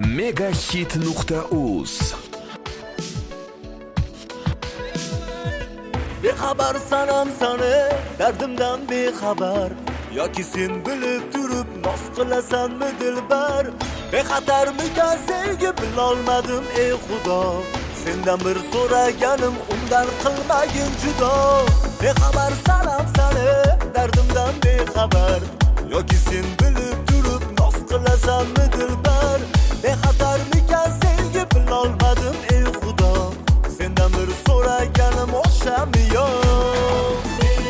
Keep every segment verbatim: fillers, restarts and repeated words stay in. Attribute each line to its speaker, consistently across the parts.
Speaker 1: Megahit nuqta uz.
Speaker 2: Bexabar sanam sani, dardimdan bexabar. Yoki sen bilib turib noz qilasanmi dilbar? Bexatarmikan sevgi bilolmadim ey Xudo. Sendan bir so'raganim undan qilmagin judo. Bexabar sanam sani, dardimdan bexabar. Yoki sen bilib turib noz qilasanmi dilbar? Bexatarmikan sevgi bilolmadim ey Xudo. Sendan bir so'raganim o'shami yo'q?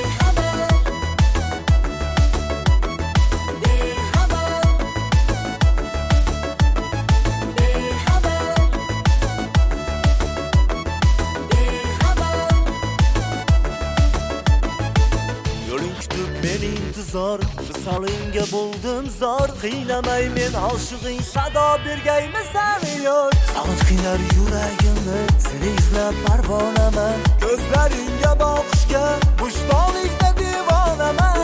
Speaker 2: Zor, visolinga bo'ldim zor. Qiynamay men oshiqing, sado bergaymisan yo'q? Sog'inch qiynar yuragimni, seni izlab parvonaman. Ko'zlaringga boqishga bushdoqlikda devonaman.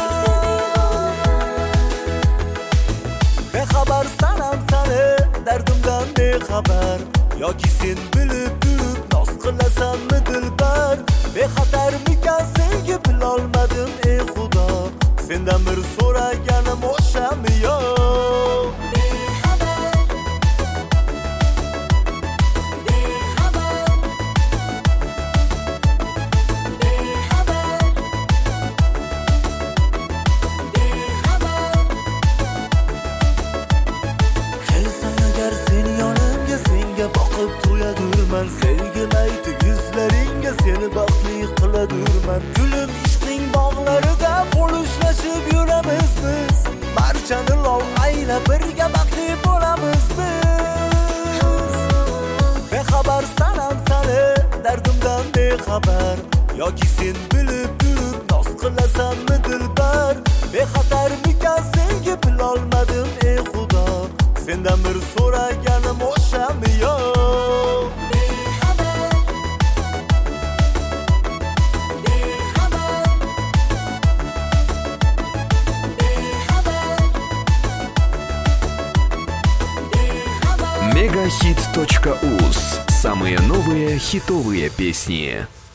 Speaker 2: Bexabar sanam sani, dardimdan bexabar. Yoki sen bilib turib noz qilasanmi dilbar? Bexatarmikan sevgi bilolmadim ey Xudo. Sendan bir so'raganim o'shami yo'q? Kelsan agar sen yonimga, senga boqib to'yadurman. Sevgim aytib yuzlaringga, seni baxtli qiladurman. Gulim ishqing bog'larida qo'lishlashib yuramiz biz. Barchani lol aylab birga baxtli bo'lamiz biz. Bexabar sanam sani, dardimdan bexabar. Yoki sen bilib turib noz qilasanmi dilbar? Bexatarmikan sevgi bilolmadim ey Xudo. Sendan bir so'raganim o'shami yo'q?
Speaker 1: Megahit точка уз. Самые новые хитовые песни.